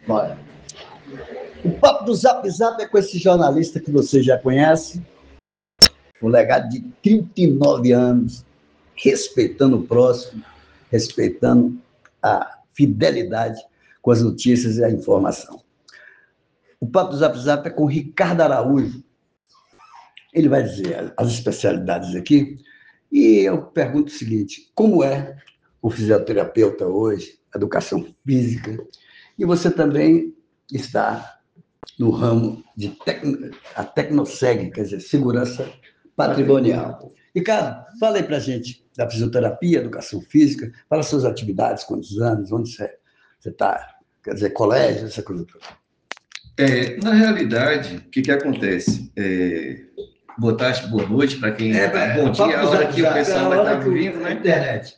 Bora. O papo do Zap Zap é com esse jornalista que você já conhece, um legado de 39 anos, respeitando o próximo, respeitando a fidelidade com as notícias e a informação. O papo do Zap Zap é com Ricardo Araújo. Ele vai dizer as especialidades aqui, e eu pergunto o seguinte: como é o fisioterapeuta hoje, educação física, e você também está no ramo de a Tecnoseg, quer dizer, segurança patrimonial. Ricardo, fala aí para a gente da fisioterapia, educação física, fala suas atividades, quantos anos, onde você está, quer dizer, colégio, essa coisa toda. Na realidade, o que acontece? Boa tarde, boa noite para quem... bom dia, a hora que o pessoal vai estar ouvindo, né? Internet.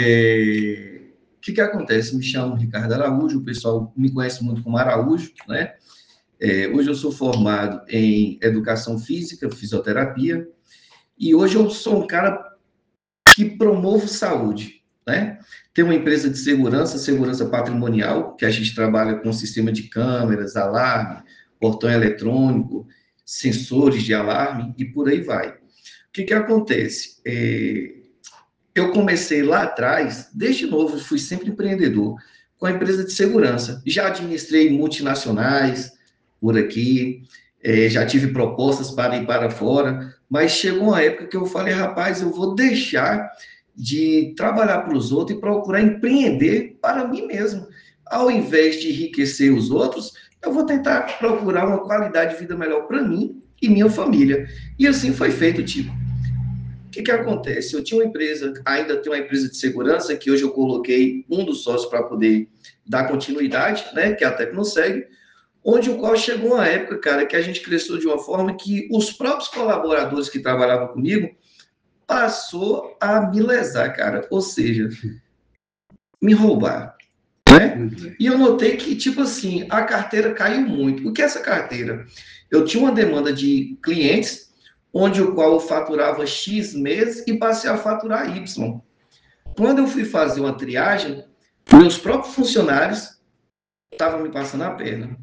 O que acontece? Me chamo Ricardo Araújo, o pessoal me conhece muito como Araújo, né? Hoje eu sou formado em Educação Física, Fisioterapia, e hoje eu sou um cara que promovo saúde, né? Tem uma empresa de segurança patrimonial, que a gente trabalha com sistema de câmeras, alarme, portão eletrônico, sensores de alarme e por aí vai. O que acontece? Eu comecei lá atrás, desde novo, fui sempre empreendedor, com a empresa de segurança. Já administrei multinacionais por aqui, já tive propostas para ir para fora, mas chegou uma época que eu falei, rapaz, eu vou deixar de trabalhar para os outros e procurar empreender para mim mesmo. Ao invés de enriquecer os outros, eu vou tentar procurar uma qualidade de vida melhor para mim e minha família. E assim foi feito, tipo. O que acontece? Eu tinha uma empresa, ainda tenho uma empresa de segurança, que hoje eu coloquei um dos sócios para poder dar continuidade, né, que é a Tecnoseg, onde o qual chegou uma época, cara, que a gente cresceu de uma forma que os próprios colaboradores que trabalhavam comigo passou a me lesar, cara, ou seja, me roubar, né? E eu notei que, tipo assim, a carteira caiu muito. O que é essa carteira? Eu tinha uma demanda de clientes, onde o qual eu faturava X meses e passei a faturar Y. Quando eu fui fazer uma triagem, meus próprios funcionários estavam me passando a perna.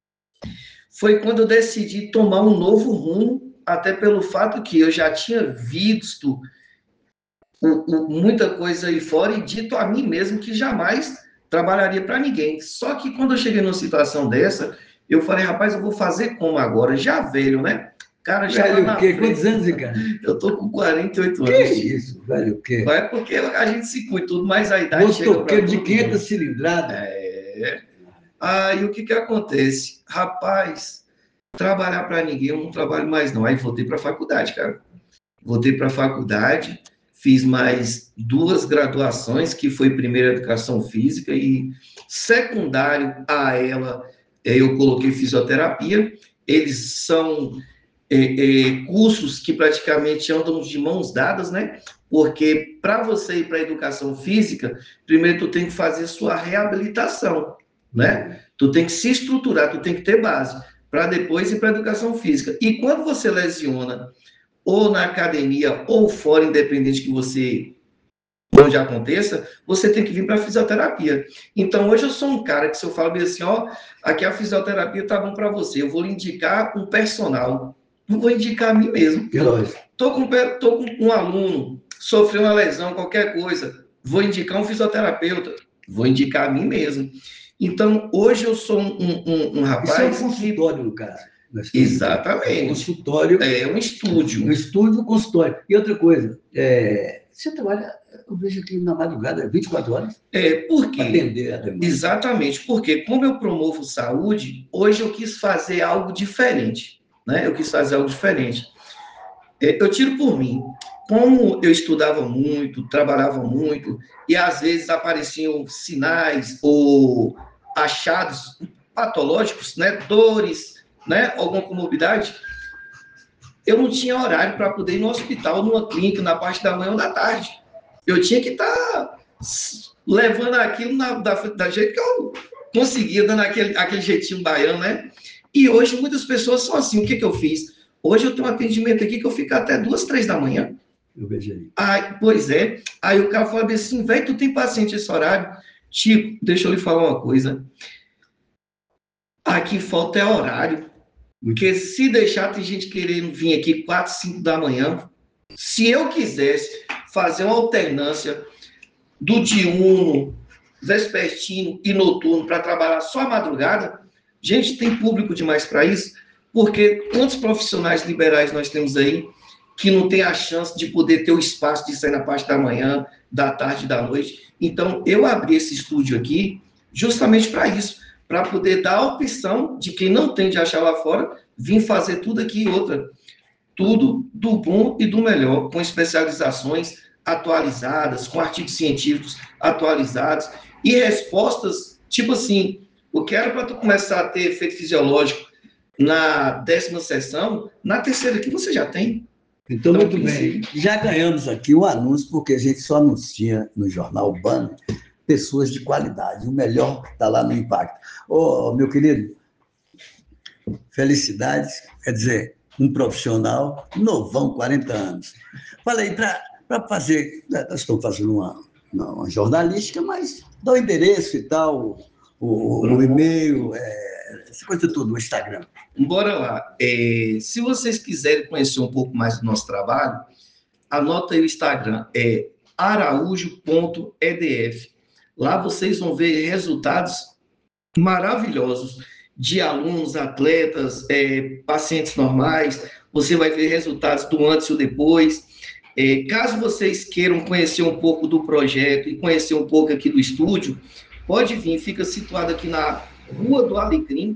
Foi quando eu decidi tomar um novo rumo, até pelo fato que eu já tinha visto muita coisa aí fora e dito a mim mesmo que jamais trabalharia para ninguém. Só que quando eu cheguei numa situação dessa, eu falei, rapaz, eu vou fazer como agora? Já velho, né? Cara, já velho o quê? Quantos anos, cara? Eu tô com 48 anos. Que isso, velho o quê? Não é porque a gente se cuida tudo, mas a idade motoqueiro de 500 cilindradas. Aí o que acontece? Rapaz, trabalhar para ninguém eu não trabalho mais não. Aí voltei para a faculdade, cara. Voltei para a faculdade, fiz mais 2 graduações, que foi primeiro Educação Física e secundário a ela, eu coloquei Fisioterapia. Eles são cursos que praticamente andam de mãos dadas, né? Porque para você ir para a Educação Física, primeiro tu tem que fazer sua reabilitação, né? Tu tem que se estruturar, tu tem que ter base, para depois ir para a Educação Física. E quando você lesiona ou na academia, ou fora, independente que você, onde aconteça, você tem que vir para a fisioterapia. Então, hoje eu sou um cara que se eu falo bem assim, ó, aqui a fisioterapia tá bom para você, eu vou lhe indicar um personal, não vou indicar a mim mesmo. Tô com um aluno, sofreu uma lesão, qualquer coisa, vou indicar um fisioterapeuta, vou indicar a mim mesmo. Então, hoje eu sou um rapaz... Isso é um consultório, no caso. Exatamente. Um consultório. É um estúdio. Um estúdio, consultório. E outra coisa, você trabalha, eu vejo aqui na madrugada, 24 horas? Por quê? Atender a demanda. Exatamente, porque como eu promovo saúde, hoje eu quis fazer algo diferente, né? Eu quis fazer algo diferente. Eu tiro por mim. Como eu estudava muito, trabalhava muito, e às vezes apareciam sinais ou achados patológicos, né? Dores, né? Alguma comorbidade, eu não tinha horário para poder ir no hospital, numa clínica, na parte da manhã ou da tarde. Eu tinha que estar levando aquilo da jeito que eu conseguia, dando aquele jeitinho baiano, né? E hoje muitas pessoas são assim. O que eu fiz? Hoje eu tenho um atendimento aqui que eu fico até 2, 3 da manhã. Eu vejo aí. Pois é. Aí o cara fala assim, velho, tu tem paciente esse horário? Tipo, deixa eu lhe falar uma coisa. Aqui falta é horário. Porque se deixar, tem gente querendo vir aqui 4, 5 da manhã. Se eu quisesse fazer uma alternância do diurno, vespertino e noturno para trabalhar só a madrugada, gente, tem público demais para isso, porque quantos profissionais liberais nós temos aí que não tem a chance de poder ter o espaço de sair na parte da manhã, da tarde, da noite. Então, eu abri esse estúdio aqui justamente para isso, para poder dar a opção de quem não tem de achar lá fora, vir fazer tudo aqui e outra. Tudo do bom e do melhor, com especializações atualizadas, com artigos científicos atualizados e respostas, tipo assim, o que era para tu começar a ter efeito fisiológico na 10ª sessão, na 3ª aqui você já tem. Então, muito bem. Já ganhamos aqui um anúncio, porque a gente só anuncia no jornal Banner pessoas de qualidade. O melhor está lá no Impacto. Ô, meu querido, felicidades, quer dizer, um profissional novão, 40 anos. Falei, para fazer, nós estamos fazendo uma jornalística, mas dá o endereço e tal, o e-mail, essa coisa toda, o Instagram. Bora lá. Se vocês quiserem conhecer um pouco mais do nosso trabalho, anota aí o Instagram, é araújo.edf. Lá vocês vão ver resultados maravilhosos de alunos, atletas, pacientes normais. Você vai ver resultados do antes e o depois. Caso vocês queiram conhecer um pouco do projeto e conhecer um pouco aqui do estúdio, pode vir, fica situado aqui na Rua do Alecrim,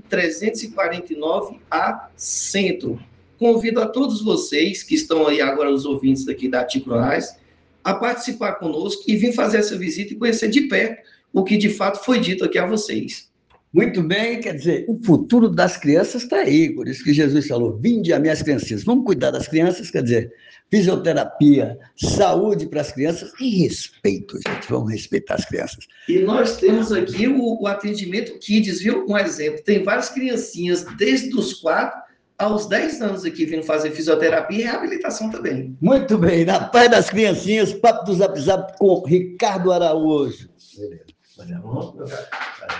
349A Centro. Convido a todos vocês que estão aí agora, os ouvintes daqui da Ticronais, a participar conosco e vir fazer essa visita e conhecer de perto o que de fato foi dito aqui a vocês. Muito bem, quer dizer, o futuro das crianças está aí, por isso que Jesus falou, vinde a minhas crianças, vamos cuidar das crianças, quer dizer, fisioterapia, saúde para as crianças e respeito, gente, vamos respeitar as crianças. E nós temos aqui o atendimento Kids, viu? Um exemplo, tem várias criancinhas, desde os 4 aos 10 anos aqui, vindo fazer fisioterapia e reabilitação também. Muito bem, na paz das criancinhas, Papo do Zap Zap com Ricardo Araújo. Beleza.